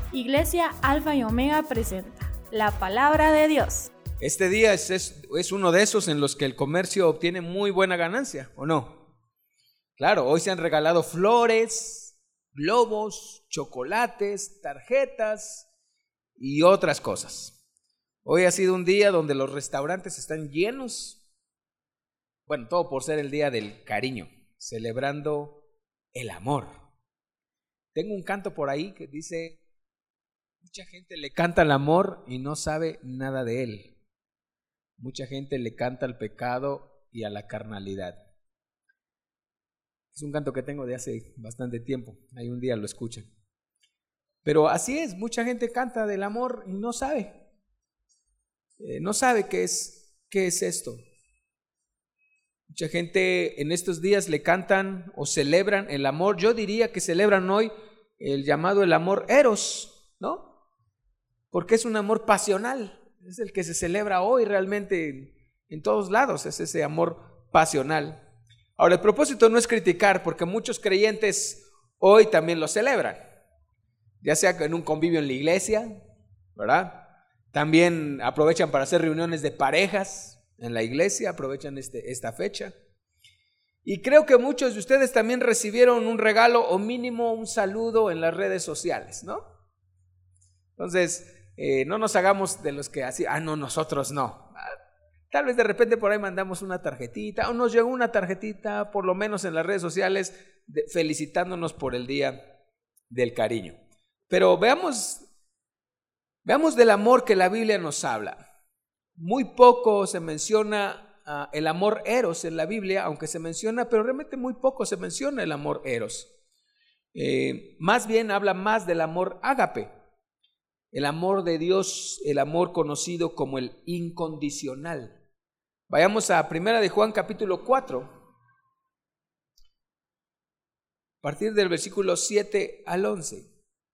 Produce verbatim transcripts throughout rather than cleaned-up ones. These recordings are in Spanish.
Iglesia Alfa y Omega presenta la palabra de Dios. Este día es, es, es uno de esos en los que el comercio obtiene muy buena ganancia, ¿o no? Claro, hoy se han regalado flores, globos, chocolates, tarjetas y otras cosas. Hoy ha sido un día donde los restaurantes están llenos. Bueno, todo por ser el día del cariño, celebrando el amor. Tengo un canto por ahí que dice: mucha gente le canta al amor y no sabe nada de él. Mucha gente le canta al pecado y a la carnalidad. Es un canto que tengo de hace bastante tiempo. Ahí un día lo escuchan. Pero así es, mucha gente canta del amor y no sabe. Eh, no sabe qué es, qué es esto. Mucha gente en estos días le cantan o celebran el amor. Yo diría que celebran hoy el llamado el amor eros, ¿no? Porque es un amor pasional. Es el que se celebra hoy realmente en todos lados, es ese amor pasional. Ahora, el propósito no es criticar, porque muchos creyentes hoy también lo celebran, ya sea en un convivio en la iglesia, ¿verdad? También aprovechan para hacer reuniones de parejas en la iglesia, aprovechan este, esta fecha. Y creo que muchos de ustedes también recibieron un regalo o mínimo un saludo en las redes sociales, ¿no? Entonces, Eh, no nos hagamos de los que así, ah, no, nosotros no. Tal vez de repente por ahí mandamos una tarjetita, o nos llegó una tarjetita, por lo menos en las redes sociales, de, felicitándonos por el Día del Cariño. Pero veamos, veamos del amor que la Biblia nos habla. Muy poco se menciona uh, el amor eros en la Biblia, aunque se menciona, pero realmente muy poco se menciona el amor eros. Eh, más bien habla más del amor ágape. El amor de Dios, el amor conocido como el incondicional. Vayamos a Primera de Juan capítulo cuatro, a partir del versículo siete al once.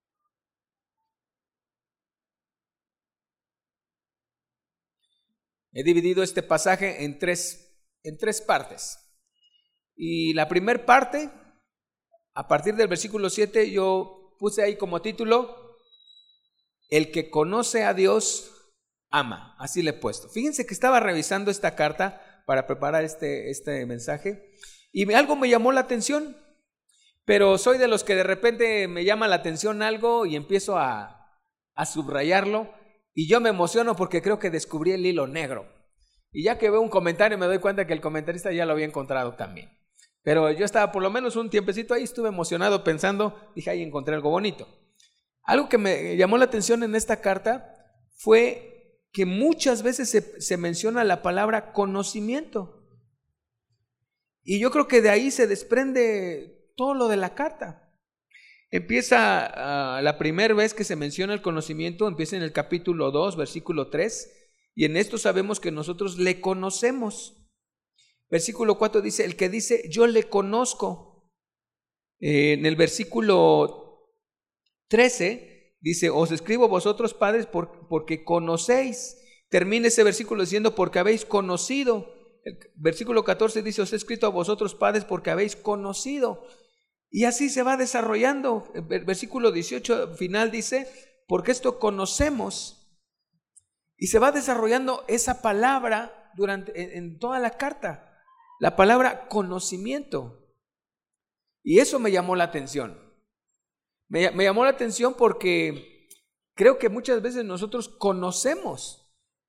He dividido este pasaje en tres, en tres partes. Y la primera parte, a partir del versículo siete, yo puse ahí como título: el que conoce a Dios ama, así le he puesto. Fíjense que estaba revisando esta carta para preparar este, este mensaje y me, algo me llamó la atención, pero soy de los que de repente me llama la atención algo y empiezo a, a subrayarlo y yo me emociono porque creo que descubrí el hilo negro. Y ya que veo un comentario me doy cuenta que el comentarista ya lo había encontrado también. Pero yo estaba por lo menos un tiempecito ahí, estuve emocionado pensando, dije, ahí encontré algo bonito. Algo que me llamó la atención en esta carta fue que muchas veces se, se menciona la palabra conocimiento. Y yo creo que de ahí se desprende todo lo de la carta. Empieza uh, la primera vez que se menciona el conocimiento, empieza en el capítulo dos, versículo tres, y en esto sabemos que nosotros le conocemos. Versículo cuatro dice, el que dice, yo le conozco. Eh, en el versículo trece dice, os escribo vosotros padres por, porque conocéis. Termina ese versículo diciendo, porque habéis conocido. El versículo catorce dice, os he escrito a vosotros padres porque habéis conocido. Y así se va desarrollando. El versículo dieciocho final dice, porque esto conocemos. Y se va desarrollando esa palabra durante, en, en toda la carta, la palabra conocimiento. Y eso me llamó la atención. Me, me llamó la atención porque creo que muchas veces nosotros conocemos,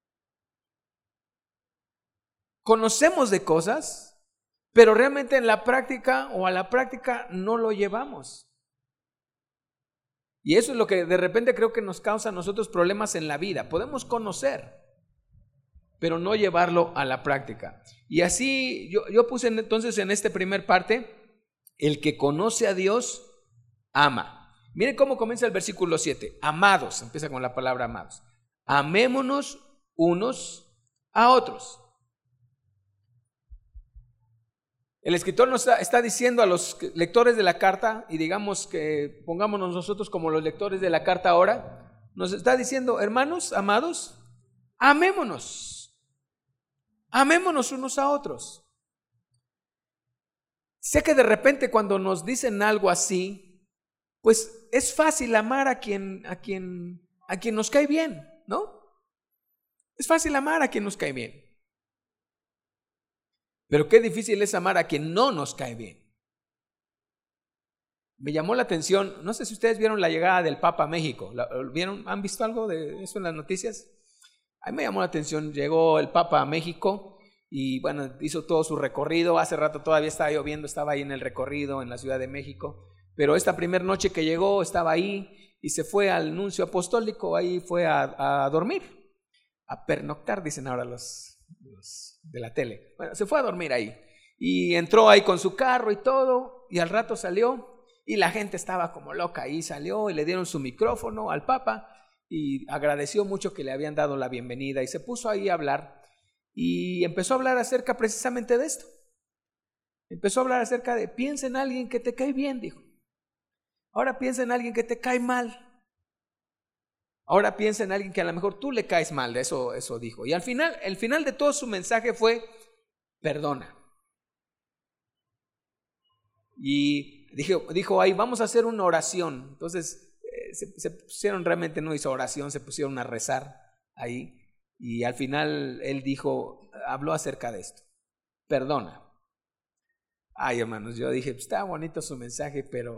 conocemos de cosas, pero realmente en la práctica o a la práctica no lo llevamos. Y eso es lo que de repente creo que nos causa a nosotros problemas en la vida. Podemos conocer, pero no llevarlo a la práctica. Y así yo, yo puse entonces en esta primer parte, el que conoce a Dios ama. Miren cómo comienza el versículo siete. Amados, empieza con la palabra amados. Amémonos unos a otros. El escritor nos está, está diciendo a los lectores de la carta, y digamos que pongámonos nosotros como los lectores de la carta ahora, nos está diciendo, hermanos, amados, amémonos. Amémonos unos a otros. Sé que de repente cuando nos dicen algo así, pues es fácil amar a quien, a quien, a quien nos cae bien, ¿no? Es fácil amar a quien nos cae bien. Pero qué difícil es amar a quien no nos cae bien. Me llamó la atención, no sé si ustedes vieron la llegada del Papa a México. ¿Vieron? ¿Han visto algo de eso en las noticias? A mí me llamó la atención, llegó el Papa a México y bueno, hizo todo su recorrido. Hace rato todavía estaba lloviendo, estaba ahí en el recorrido en la Ciudad de México. Pero esta primera noche que llegó estaba ahí y se fue al nuncio apostólico, ahí fue a, a dormir, a pernoctar, dicen ahora los, los de la tele. Bueno, se fue a dormir ahí y entró ahí con su carro y todo y al rato salió. Y la gente estaba como loca ahí, salió y le dieron su micrófono al Papa y agradeció mucho que le habían dado la bienvenida y se puso ahí a hablar y empezó a hablar acerca precisamente de esto. Empezó a hablar acerca de, piensa en alguien que te cae bien, dijo. Ahora piensa en alguien que te cae mal. Ahora piensa en alguien que a lo mejor tú le caes mal, eso, eso dijo. Y al final, el final de todo su mensaje fue, perdona. Y dijo, dijo ahí, vamos a hacer una oración. Entonces eh, se, se pusieron, realmente no hizo oración, se pusieron a rezar ahí. Y al final él dijo, habló acerca de esto. Perdona. Ay, hermanos, yo dije, está bonito su mensaje, pero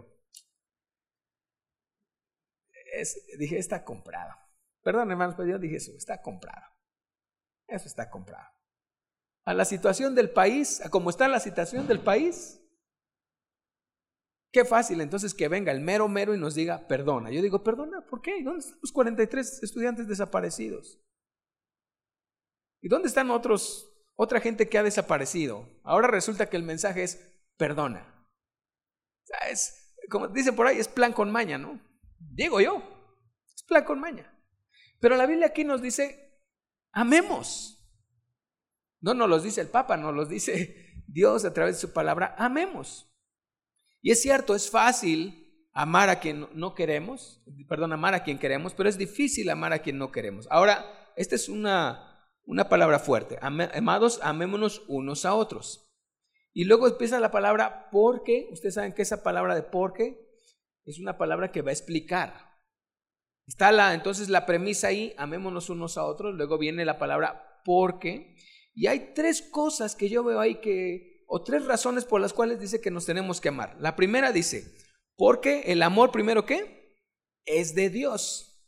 es, dije, está comprado. Perdón, hermanos, pero yo dije eso, está comprado. Eso está comprado. A la situación del país, a cómo está la situación del país, qué fácil entonces que venga el mero mero y nos diga perdona. Yo digo, perdona, ¿por qué? ¿Dónde están los cuarenta y tres estudiantes desaparecidos? ¿Y dónde están otros, otra gente que ha desaparecido? Ahora resulta que el mensaje es perdona. O sea, es, como dicen por ahí, es plan con maña, ¿no? Digo yo, es plan con maña. Pero la Biblia aquí nos dice, amemos. No nos los dice el Papa, nos los dice Dios a través de su palabra, amemos. Y es cierto, es fácil amar a quien no queremos, perdón, amar a quien queremos, pero es difícil amar a quien no queremos. Ahora, esta es una, una palabra fuerte. Amados, amémonos unos a otros. Y luego empieza la palabra porque. Ustedes saben que esa palabra de porque es una palabra que va a explicar. Está la, entonces la premisa ahí, amémonos unos a otros. Luego viene la palabra porque. Y hay tres cosas que yo veo ahí que, o tres razones por las cuales dice que nos tenemos que amar. La primera dice, porque el amor primero ¿qué? Es de Dios.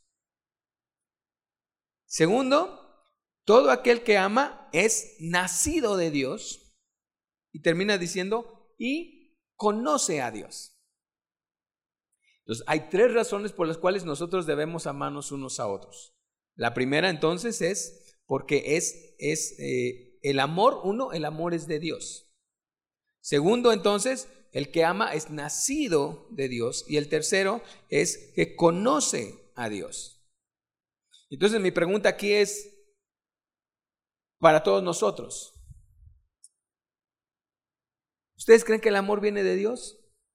Segundo, todo aquel que ama es nacido de Dios. Y termina diciendo, y conoce a Dios. Entonces, hay tres razones por las cuales nosotros debemos amarnos unos a otros. La primera entonces es porque es, es eh, el amor, uno, el amor es de Dios. Segundo, entonces, el que ama es nacido de Dios. Y el tercero es que conoce a Dios. Entonces, mi pregunta aquí es para todos nosotros. ¿Ustedes creen que el amor viene de Dios?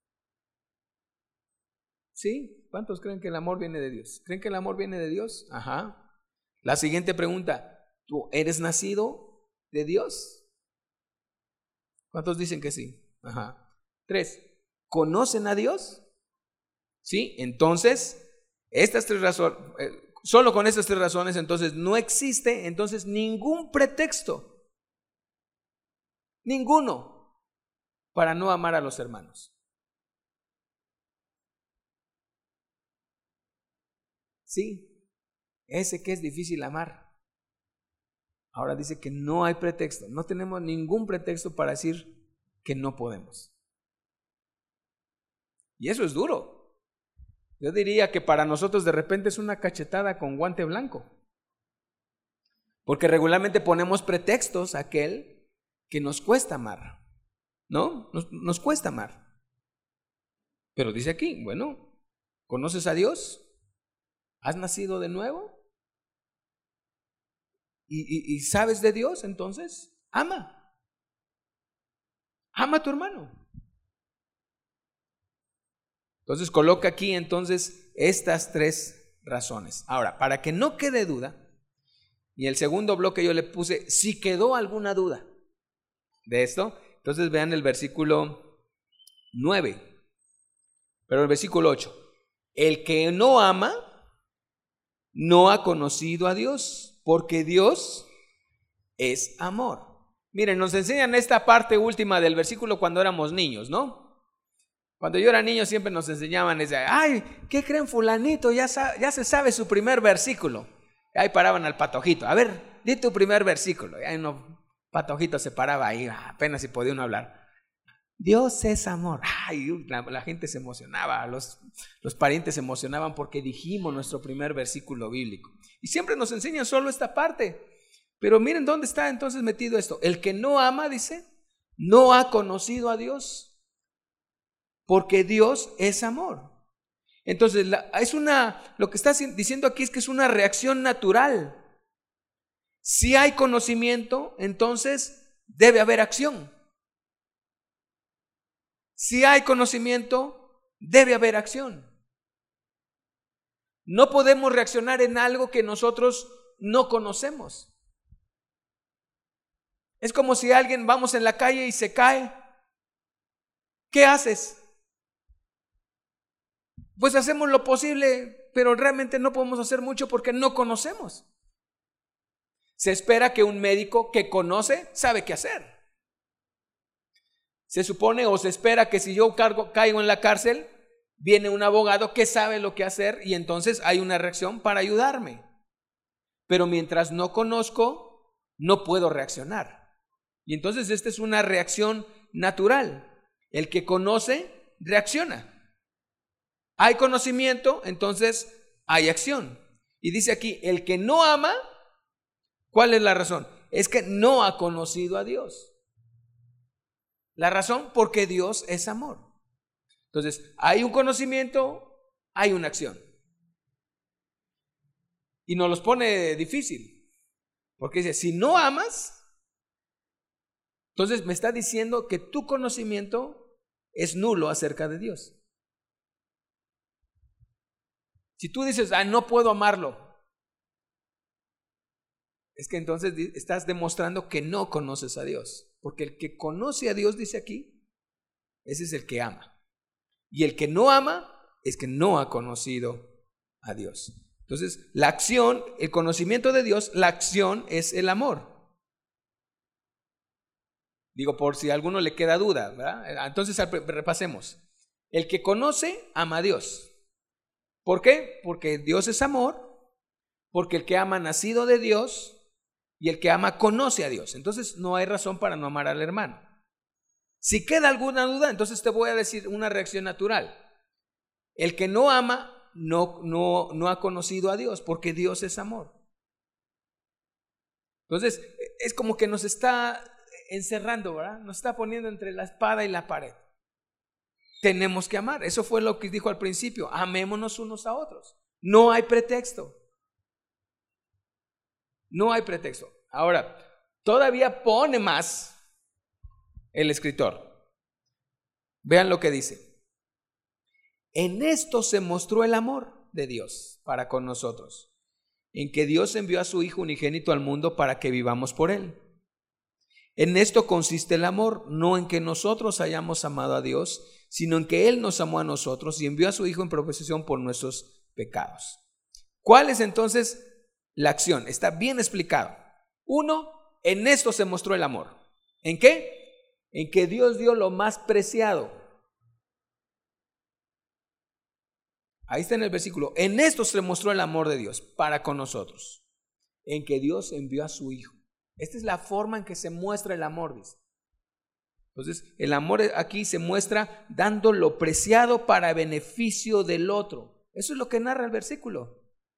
¿Sí? ¿Cuántos creen que el amor viene de Dios? ¿Creen que el amor viene de Dios? Ajá. La siguiente pregunta, ¿tú eres nacido de Dios? ¿Cuántos dicen que sí? Ajá. Tres, ¿conocen a Dios? Sí, entonces, estas tres razones, eh, solo con estas tres razones, entonces no existe entonces ningún pretexto, ninguno, para no amar a los hermanos. Sí, ese que es difícil amar. Ahora dice que no hay pretexto, no tenemos ningún pretexto para decir que no podemos. Y eso es duro. Yo diría que para nosotros de repente es una cachetada con guante blanco. Porque regularmente ponemos pretextos a aquel que nos cuesta amar. ¿No? Nos, nos cuesta amar. Pero dice aquí, bueno, ¿conoces a Dios? ¿Has nacido de nuevo? ¿Y, y, y sabes de Dios? Entonces, ama. Ama a tu hermano. Entonces coloca aquí entonces estas tres razones. Ahora, para que no quede duda, y el segundo bloque yo le puse, si quedó alguna duda de esto, entonces vean el versículo nueve, pero el versículo ocho. el que no ama no ha conocido a Dios, porque Dios es amor. Miren, nos enseñan esta parte última del versículo cuando éramos niños, ¿no? Cuando yo era niño siempre nos enseñaban ese, ay, ¿qué creen fulanito? Ya, sa- ya se sabe su primer versículo. Ahí paraban al patojito, a ver, di tu primer versículo. Y ahí no, patojito se paraba ahí, apenas si podía uno hablar. Dios es amor. Ay, la, la gente se emocionaba, los, los parientes se emocionaban porque dijimos nuestro primer versículo bíblico. Y siempre nos enseñan solo esta parte. Pero miren dónde está entonces metido esto. El que no ama, dice, no ha conocido a Dios, porque Dios es amor. Entonces, la, es una, lo que está diciendo aquí es que es una reacción natural. Si hay conocimiento, entonces debe haber acción. Si hay conocimiento, debe haber acción. No podemos reaccionar en algo que nosotros no conocemos. Es como si alguien vamos en la calle y se cae. ¿Qué haces? Pues hacemos lo posible, pero realmente no podemos hacer mucho porque no conocemos. Se espera que un médico que conoce sabe qué hacer. Se supone o se espera que si yo cargo, caigo en la cárcel, viene un abogado que sabe lo que hacer y entonces hay una reacción para ayudarme. Pero mientras no conozco, no puedo reaccionar. Y entonces esta es una reacción natural. El que conoce, reacciona. Hay conocimiento, entonces hay acción. Y dice aquí, el que no ama, ¿cuál es la razón? Es que no ha conocido a Dios. La razón, porque Dios es amor. Entonces, hay un conocimiento, hay una acción. Y nos los pone difícil. Porque dice, si no amas, entonces me está diciendo que tu conocimiento es nulo acerca de Dios. Si tú dices, ah, no puedo amarlo, es que entonces estás demostrando que no conoces a Dios. Porque el que conoce a Dios, dice aquí, ese es el que ama. Y el que no ama es que no ha conocido a Dios. Entonces, la acción, el conocimiento de Dios, la acción es el amor. Digo, por si a alguno le queda duda, ¿verdad? Entonces repasemos. El que conoce, ama a Dios. ¿Por qué? Porque Dios es amor, porque el que ama ha nacido de Dios y el que ama conoce a Dios. Entonces no hay razón para no amar al hermano. Si queda alguna duda, entonces te voy a decir una reacción natural. El que no ama no, no, no ha conocido a Dios, porque Dios es amor. Entonces es como que nos está encerrando, ¿verdad? Nos está poniendo entre la espada y la pared. Tenemos que amar. Eso fue lo que dijo al principio. Amémonos unos a otros. No hay pretexto. No hay pretexto. Ahora, todavía pone más el escritor. Vean lo que dice. En esto se mostró el amor de Dios para con nosotros, en que Dios envió a su Hijo unigénito al mundo para que vivamos por Él. En esto consiste el amor, no en que nosotros hayamos amado a Dios, sino en que Él nos amó a nosotros y envió a su Hijo en propiciación por nuestros pecados. ¿Cuál es entonces la acción? Está bien explicado. Uno, en esto se mostró el amor. ¿En qué? En que Dios dio lo más preciado. Ahí está en el versículo. En esto se mostró el amor de Dios para con nosotros, en que Dios envió a su Hijo. Esta es la forma en que se muestra el amor, dice. Entonces, el amor aquí se muestra dando lo preciado para beneficio del otro. Eso es lo que narra el versículo.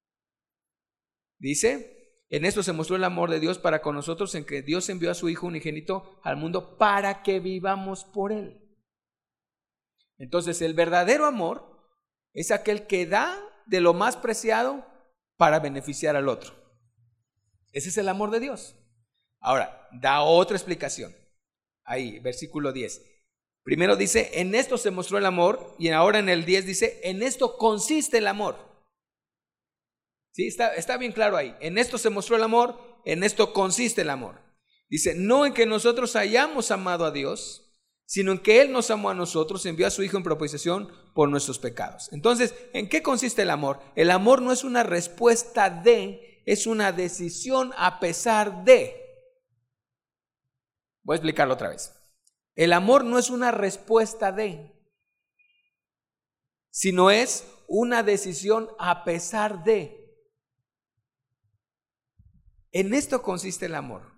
Dice, en esto se mostró el amor de Dios para con nosotros, en que Dios envió a su Hijo unigénito al mundo para que vivamos por Él. Entonces, el verdadero amor es aquel que da de lo más preciado para beneficiar al otro. Ese es el amor de Dios. Ahora, da otra explicación. Ahí, versículo diez. Primero dice, en esto se mostró el amor, y ahora en el diez dice, en esto consiste el amor. Sí, está, está bien claro ahí. En esto se mostró el amor, en esto consiste el amor. Dice, no en que nosotros hayamos amado a Dios, sino en que Él nos amó a nosotros, envió a su Hijo en propiciación por nuestros pecados. Entonces, ¿en qué consiste el amor? El amor no es una respuesta de, es una decisión a pesar de. Voy a explicarlo otra vez. El amor no es una respuesta de, sino es una decisión a pesar de. En esto consiste el amor.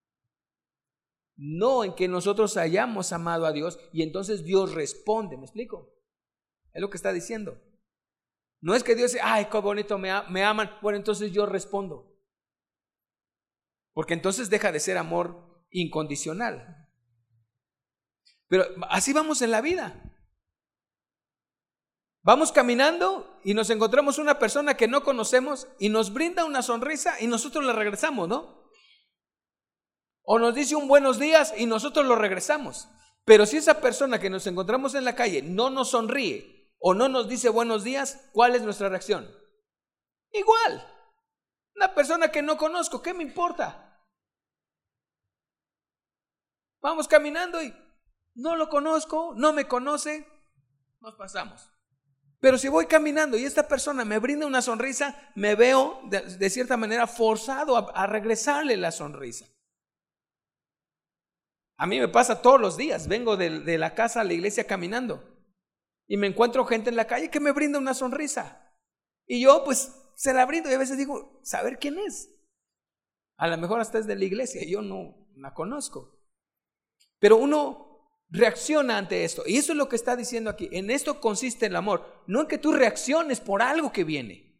No en que nosotros hayamos amado a Dios y entonces Dios responde. ¿Me explico? Es lo que está diciendo. No es que Dios dice, ay, qué bonito, me, me aman. Bueno, entonces yo respondo. Porque entonces deja de ser amor incondicional. Pero así vamos en la vida. Vamos caminando y nos encontramos una persona que no conocemos y nos brinda una sonrisa y nosotros le regresamos, ¿no? O nos dice un buenos días y nosotros lo regresamos. Pero si esa persona que nos encontramos en la calle no nos sonríe o no nos dice buenos días, ¿cuál es nuestra reacción? Igual. Una persona que no conozco, ¿qué me importa? Vamos caminando y no lo conozco, no me conoce, nos pasamos. Pero si voy caminando y esta persona me brinda una sonrisa, me veo de, de cierta manera forzado a, a regresarle la sonrisa. A mí me pasa todos los días, vengo de, de la casa a la iglesia caminando y me encuentro gente en la calle que me brinda una sonrisa y yo pues se la brindo y a veces digo, ¿saber quién es? A lo mejor hasta es de la iglesia, yo no la conozco, pero uno reacciona ante esto y eso es lo que está diciendo aquí. En esto consiste el amor, no en que tú reacciones por algo que viene,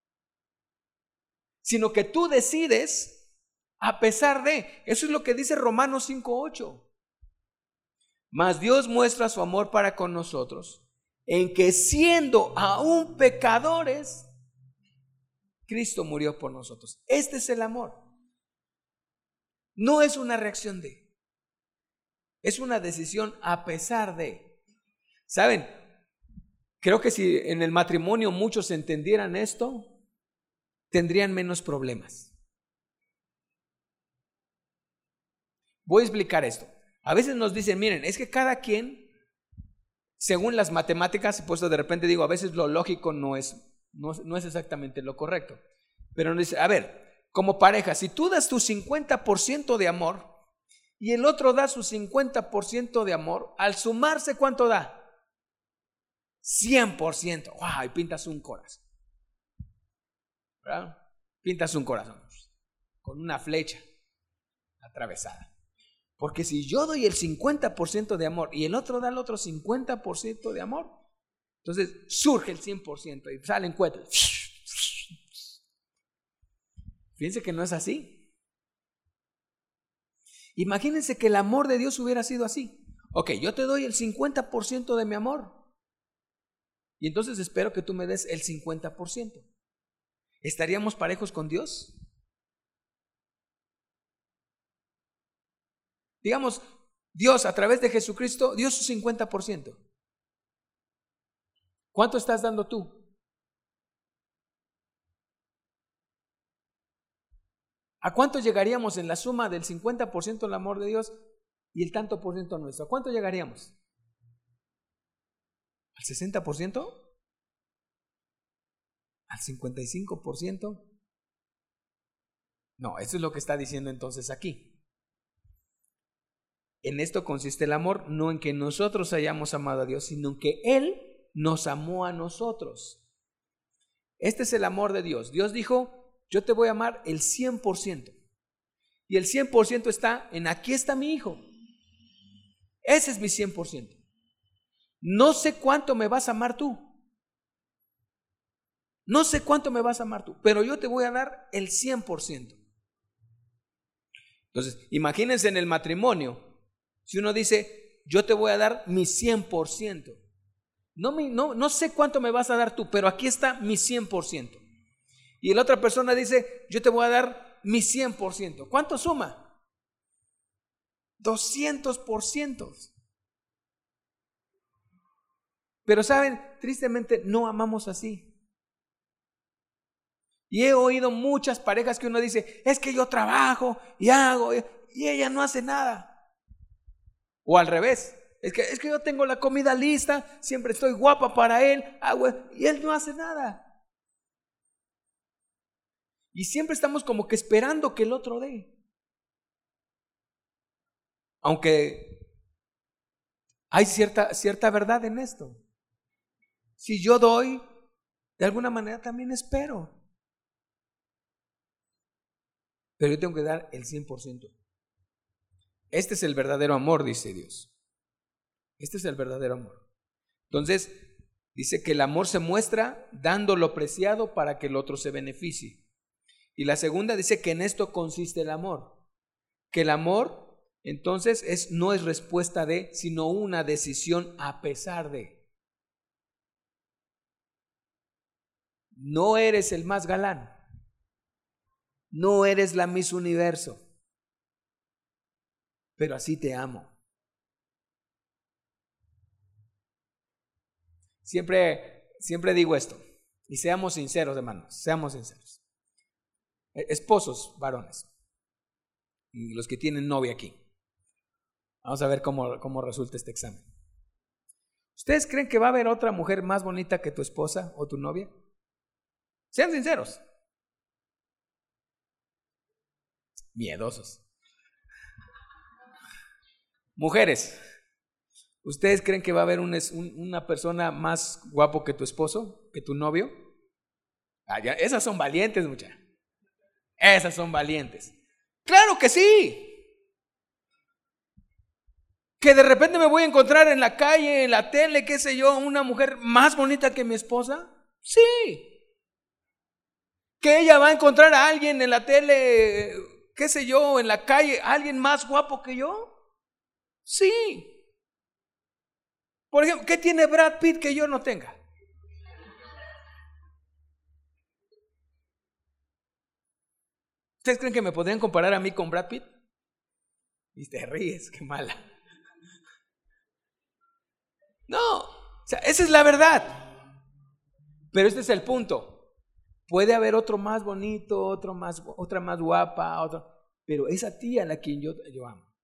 sino que tú decides a pesar de. Eso es lo que dice Romanos cinco ocho. Mas Dios muestra su amor para con nosotros en que siendo aún pecadores, Cristo murió por nosotros. Este es el amor. No es una reacción de, es una decisión a pesar de. ¿Saben? Creo que si en el matrimonio muchos entendieran esto, tendrían menos problemas. Voy a explicar esto. A veces nos dicen, miren, es que cada quien, según las matemáticas, pues de repente digo, a veces lo lógico no es, no, no es exactamente lo correcto. Pero nos dice, a ver, como pareja, si tú das tu cincuenta por ciento de amor y el otro da su cincuenta por ciento de amor, al sumarse, ¿cuánto da? cien por ciento. ¡Wow! Y pintas un corazón. ¿Verdad? Pintas un corazón con una flecha atravesada. Porque si yo doy el cincuenta por ciento de amor y el otro da el otro cincuenta por ciento de amor, entonces surge el cien por ciento y salen cohetes. Fíjense que no es así. Imagínense que el amor de Dios hubiera sido así. Ok, yo te doy el cincuenta por ciento de mi amor y entonces espero que tú me des el cincuenta por ciento. ¿Estaríamos parejos con Dios? Digamos, Dios a través de Jesucristo dio su cincuenta por ciento. ¿Cuánto estás dando tú? ¿A cuánto llegaríamos en la suma del cincuenta por ciento del amor de Dios y el tanto por ciento nuestro? ¿A cuánto llegaríamos? ¿Al sesenta por ciento? ¿Al cincuenta y cinco por ciento? No, eso es lo que está diciendo entonces aquí. En esto consiste el amor, no en que nosotros hayamos amado a Dios, sino en que Él nos amó a nosotros. Este es el amor de Dios. Dios dijo, yo te voy a amar el cien por ciento. Y el cien por ciento está en aquí está mi hijo. Ese es mi cien por ciento. No sé cuánto me vas a amar tú. No sé cuánto me vas a amar tú, pero yo te voy a dar el cien por ciento. Entonces, imagínense en el matrimonio. Si uno dice, yo te voy a dar mi cien por ciento. No, me, no, no sé cuánto me vas a dar tú, pero aquí está mi cien por ciento. Y la otra persona dice, yo te voy a dar mi cien por ciento. ¿Cuánto suma? doscientos por ciento. Pero saben, tristemente no amamos así. Y he oído muchas parejas que uno dice, es que yo trabajo y hago y ella no hace nada. O al revés, Es que, es que yo tengo la comida lista, siempre estoy guapa para él, ah, güey, y él no hace nada. Y siempre estamos como que esperando que el otro dé. Aunque hay cierta, cierta verdad en esto. Si yo doy, de alguna manera también espero. Pero yo tengo que dar el cien por ciento. Este es el verdadero amor, dice Dios. Este es el verdadero amor. Entonces, dice que el amor se muestra dando lo preciado para que el otro se beneficie. Y la segunda dice que en esto consiste el amor. Que el amor, entonces, es, no es respuesta de, sino una decisión a pesar de. No eres el más galán. No eres la Miss Universo. Pero así te amo. Siempre, siempre digo esto. Y seamos sinceros, hermanos. Seamos sinceros. Esposos, varones. Y los que tienen novia aquí. Vamos a ver cómo, cómo resulta este examen. ¿Ustedes creen que va a haber otra mujer más bonita que tu esposa o tu novia? Sean sinceros. Miedosos. Mujeres, ¿ustedes creen que va a haber un, un, una persona más guapo que tu esposo, que tu novio? Ah, ya, esas son valientes, muchachos. Esas son valientes. Claro que sí. Que de repente me voy a encontrar en la calle, en la tele, qué sé yo, una mujer más bonita que mi esposa. Sí. Que ella va a encontrar a alguien en la tele, qué sé yo, en la calle, alguien más guapo que yo. Sí. Por ejemplo, ¿qué tiene Brad Pitt que yo no tenga? ¿Ustedes creen que me podrían comparar a mí con Brad Pitt? Y te ríes, qué mala. No, o sea, esa es la verdad. Pero este es el punto. Puede haber otro más bonito, otro más, otra más guapa, otro, pero es a ti a la quien yo, yo amo.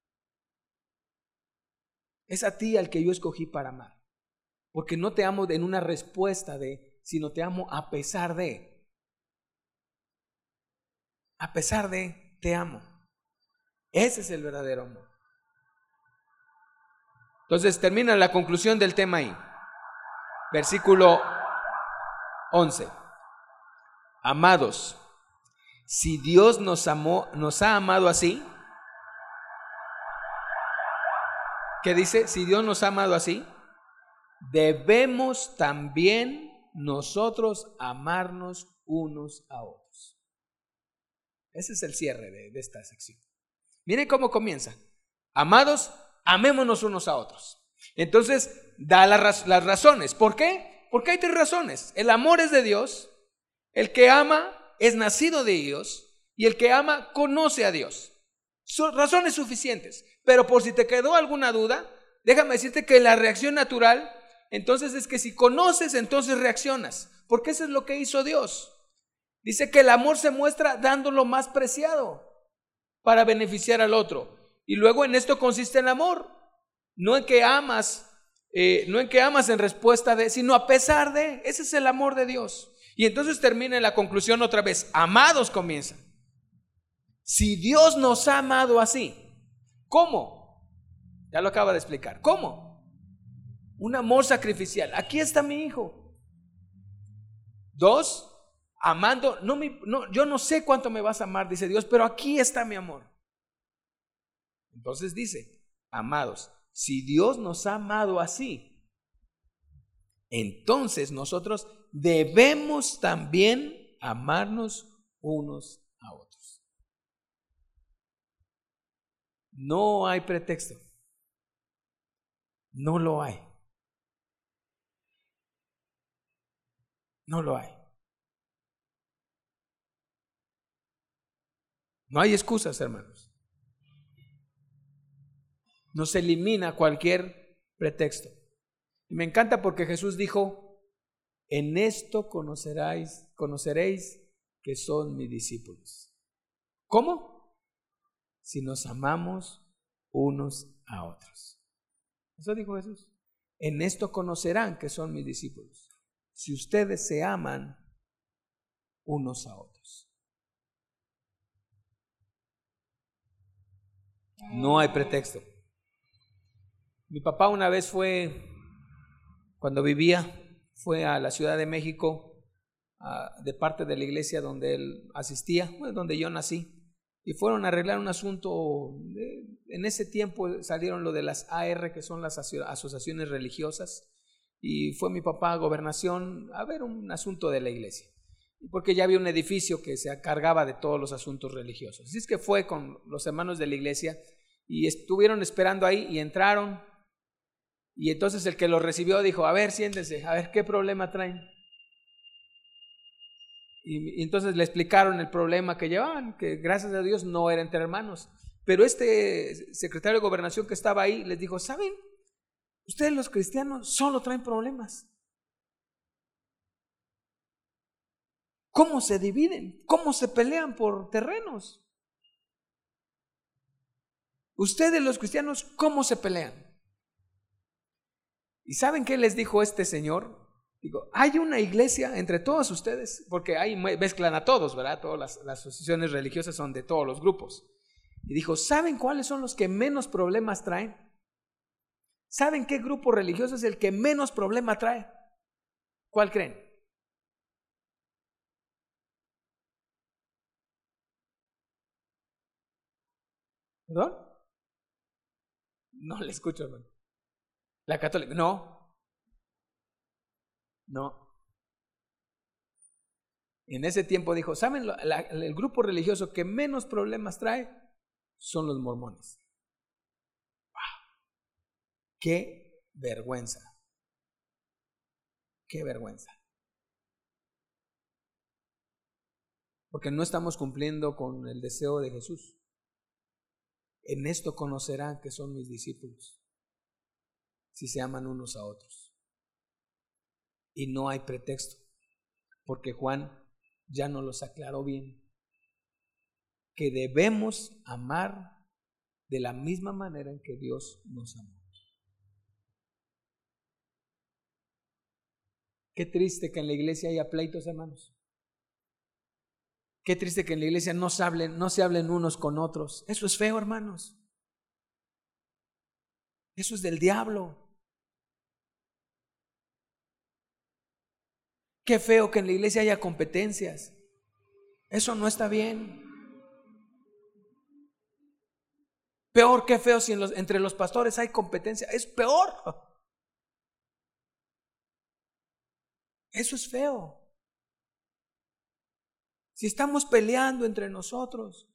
Es a ti al que yo escogí para amar. Porque no te amo en una respuesta de, sino te amo a pesar de. A pesar de, te amo. Ese es el verdadero amor. Entonces termina la conclusión del tema ahí. Versículo once. Amados, si Dios nos amó, nos ha amado así. ¿Qué dice? Si Dios nos ha amado así, debemos también nosotros amarnos unos a otros. Ese es el cierre de, de esta sección. Miren cómo comienza. Amados, amémonos unos a otros. Entonces, da las, las razones. ¿Por qué? Porque hay tres razones. El amor es de Dios, el que ama es nacido de Dios y el que ama conoce a Dios. Son razones suficientes. Pero por si te quedó alguna duda, déjame decirte que la reacción natural, entonces es que si conoces, entonces reaccionas. Porque eso es lo que hizo Dios. Dice que el amor se muestra dando lo más preciado para beneficiar al otro. Y luego en esto consiste el amor. No en que amas, eh, no en que amas en respuesta de, sino a pesar de. Ese es el amor de Dios. Y entonces termina en la conclusión otra vez. Amados comienza. Si Dios nos ha amado así, ¿cómo? Ya lo acaba de explicar. ¿Cómo? Un amor sacrificial. Aquí está mi hijo. Dos, amando, no me, no, yo no sé cuánto me vas a amar, dice Dios, pero aquí está mi amor. Entonces dice, amados, si Dios nos ha amado así, entonces nosotros debemos también amarnos unos a otros. No hay pretexto. No lo hay. No lo hay. No hay excusas, hermanos. No se elimina cualquier pretexto. Y me encanta porque Jesús dijo, en esto conoceréis, conoceréis que son mis discípulos. ¿Cómo? Si nos amamos unos a otros. Eso dijo Jesús. En esto conocerán que son mis discípulos, si ustedes se aman unos a otros. No hay pretexto. Mi papá una vez fue, cuando vivía, fue a la Ciudad de México, a, de parte de la iglesia donde él asistía, pues, donde yo nací, y fueron a arreglar un asunto. De, en ese tiempo salieron lo de las A R, que son las asociaciones religiosas, y fue mi papá a gobernación a ver un asunto de la iglesia, porque ya había un edificio que se encargaba de todos los asuntos religiosos. Así es que fue con los hermanos de la iglesia y estuvieron esperando ahí y entraron. Y entonces el que los recibió dijo: a ver, siéntense, a ver qué problema traen. Y, y entonces le explicaron el problema que llevaban, que gracias a Dios no era entre hermanos. Pero este secretario de gobernación que estaba ahí les dijo: ¿saben? Ustedes los cristianos solo traen problemas. ¿Cómo se dividen? ¿Cómo se pelean por terrenos? Ustedes los cristianos, ¿cómo se pelean? ¿Y saben qué les dijo este señor? Digo, hay una iglesia entre todos ustedes, porque ahí mezclan a todos, ¿verdad? Todas las, las asociaciones religiosas son de todos los grupos. Y dijo: ¿saben cuáles son los que menos problemas traen? ¿Saben qué grupo religioso es el que menos problema trae? ¿Cuál creen? ¿Perdón? No le escucho, hermano. La católica, no. No. En ese tiempo dijo: ¿saben? La, la, el grupo religioso que menos problemas trae son los mormones. ¡Wow! ¡Qué vergüenza! ¡Qué vergüenza! Porque no estamos cumpliendo con el deseo de Jesús. En esto conocerán que son mis discípulos, si se aman unos a otros. Y no hay pretexto, porque Juan ya nos los aclaró bien, que debemos amar de la misma manera en que Dios nos amó. Qué triste que en la iglesia haya pleitos, hermanos. Qué triste que en la iglesia no se hablen, no se hablen unos con otros. Eso es feo, hermanos. Eso es del diablo. Qué feo que en la iglesia haya competencias. Eso no está bien. Peor, qué feo si en los, entre los pastores hay competencia. Es peor. Eso es feo. Si estamos peleando entre nosotros,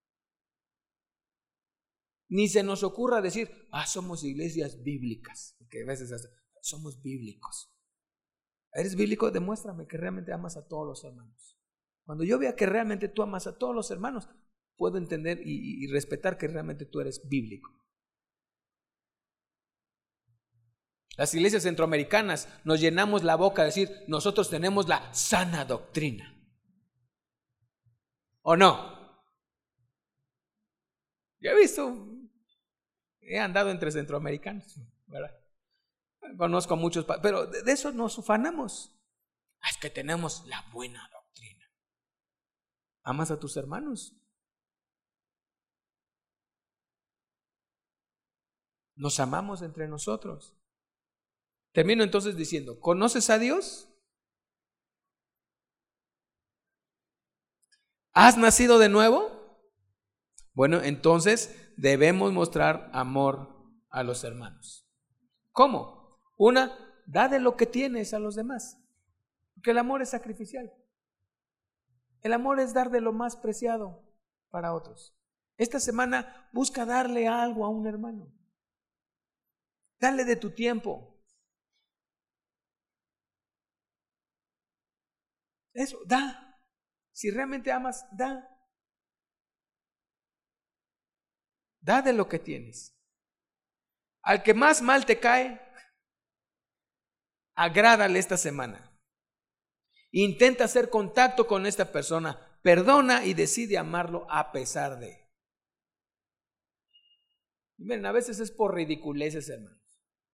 ni se nos ocurra decir: ah, somos iglesias bíblicas, porque a veces hasta, somos bíblicos. ¿Eres bíblico? Demuéstrame que realmente amas a todos los hermanos. Cuando yo vea que realmente tú amas a todos los hermanos, puedo entender y, y respetar que realmente tú eres bíblico. Las iglesias centroamericanas nos llenamos la boca de decir: nosotros tenemos la sana doctrina. ¿O no? Yo he visto, he andado entre centroamericanos, ¿verdad? Conozco a muchos, pero de eso nos ufanamos. Es que tenemos la buena doctrina. ¿Amas a tus hermanos? Nos amamos entre nosotros. Termino entonces diciendo: ¿conoces a Dios? ¿Has nacido de nuevo? Bueno, entonces debemos mostrar amor a los hermanos. ¿Cómo? Una, da de lo que tienes a los demás, porque el amor es sacrificial. El amor es dar de lo más preciado para otros. Esta semana busca darle algo a un hermano. Dale de tu tiempo. Eso, da. Si realmente amas, da. Da de lo que tienes. Al que más mal te cae, agrádale esta semana. Intenta hacer contacto con esta persona. Perdona y decide amarlo a pesar de. Y miren, a veces es por ridiculeces, hermanos.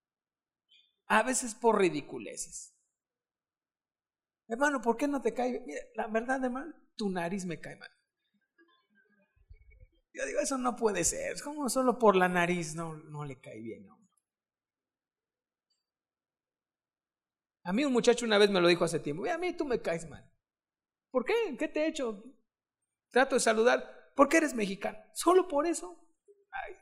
A veces por ridiculeces. Hermano, ¿por qué no te cae bien? Mira, la verdad, hermano, tu nariz me cae mal. Yo digo, eso no puede ser. Es como solo por la nariz no, no le cae bien a uno. A mí un muchacho una vez me lo dijo hace tiempo. A mí tú me caes mal. ¿Por qué? ¿Qué te he hecho? Trato de saludar. ¿Por qué eres mexicano? ¿Solo por eso? Ay.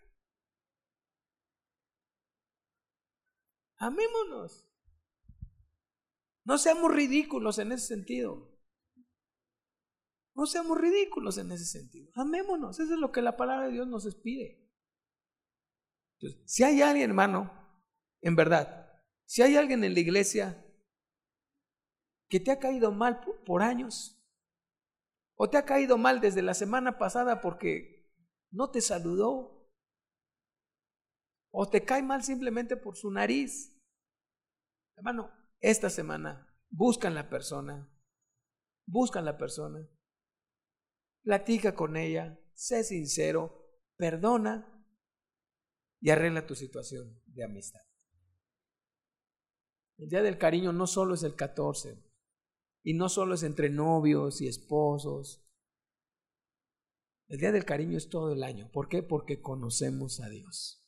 Amémonos. No seamos ridículos en ese sentido. No seamos ridículos en ese sentido. Amémonos. Eso es lo que la palabra de Dios nos pide. Entonces, si hay alguien, hermano, en verdad, si hay alguien en la iglesia que te ha caído mal por, por años, o te ha caído mal desde la semana pasada porque no te saludó, o te cae mal simplemente por su nariz, hermano, esta semana buscan la persona, buscan la persona, platica con ella, sé sincero, perdona y arregla tu situación de amistad. El día del cariño no solo es el catorce, y no solo es entre novios y esposos. El día del cariño es todo el año. ¿Por qué? Porque conocemos a Dios.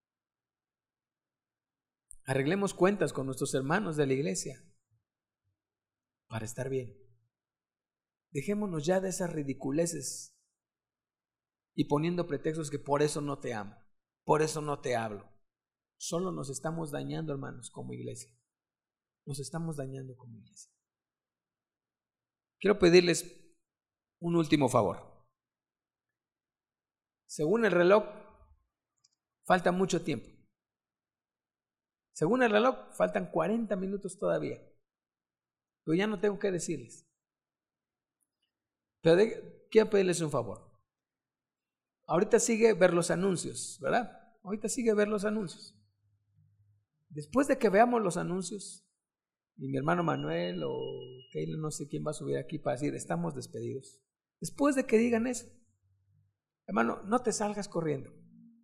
Arreglemos cuentas con nuestros hermanos de la iglesia para estar bien. Dejémonos ya de esas ridiculeces y poniendo pretextos que por eso no te amo, por eso no te hablo. Solo nos estamos dañando, hermanos, como iglesia. Nos estamos dañando como iglesia. Quiero pedirles un último favor. Según el reloj, falta mucho tiempo. Según el reloj, faltan cuarenta minutos todavía. Pero ya no tengo que decirles. Pero de, quiero pedirles un favor. Ahorita sigue ver los anuncios, ¿verdad? Ahorita sigue ver los anuncios. Después de que veamos los anuncios, y mi hermano Manuel o Keila, no sé quién va a subir aquí para decir, estamos despedidos. Después de que digan eso, hermano, no te salgas corriendo.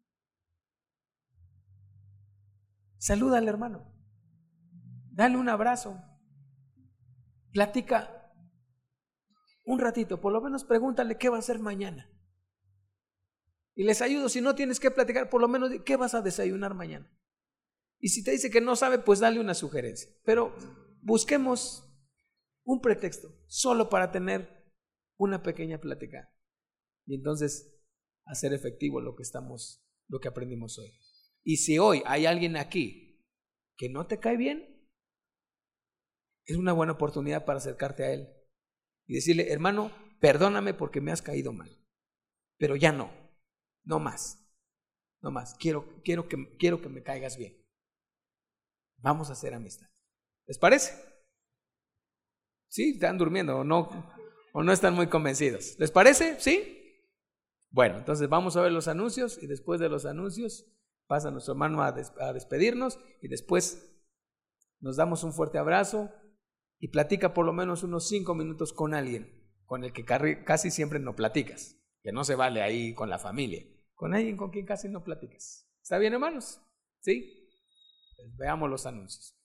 Saluda al hermano. Dale un abrazo. Platica un ratito, por lo menos pregúntale qué va a hacer mañana. Y les ayudo, si no tienes que platicar, por lo menos qué vas a desayunar mañana. Y si te dice que no sabe, pues dale una sugerencia. Pero busquemos un pretexto solo para tener una pequeña plática. Y entonces hacer efectivo lo que estamos, lo que aprendimos hoy. Y si hoy hay alguien aquí que no te cae bien, es una buena oportunidad para acercarte a él y decirle, hermano, perdóname porque me has caído mal, pero ya no, no más, no más. Quiero, quiero que, quiero que me caigas bien. Vamos a hacer amistad. ¿Les parece? ¿Sí? ¿Están durmiendo o no? ¿O no están muy convencidos? ¿Les parece? ¿Sí? Bueno, entonces vamos a ver los anuncios y después de los anuncios pasa nuestro hermano a, des- a despedirnos y después nos damos un fuerte abrazo y platica por lo menos unos cinco minutos con alguien con el que casi siempre no platicas, que no se vale ahí con la familia, con alguien con quien casi no platicas. ¿Está bien, hermanos? ¿Sí? Pues veamos los anuncios.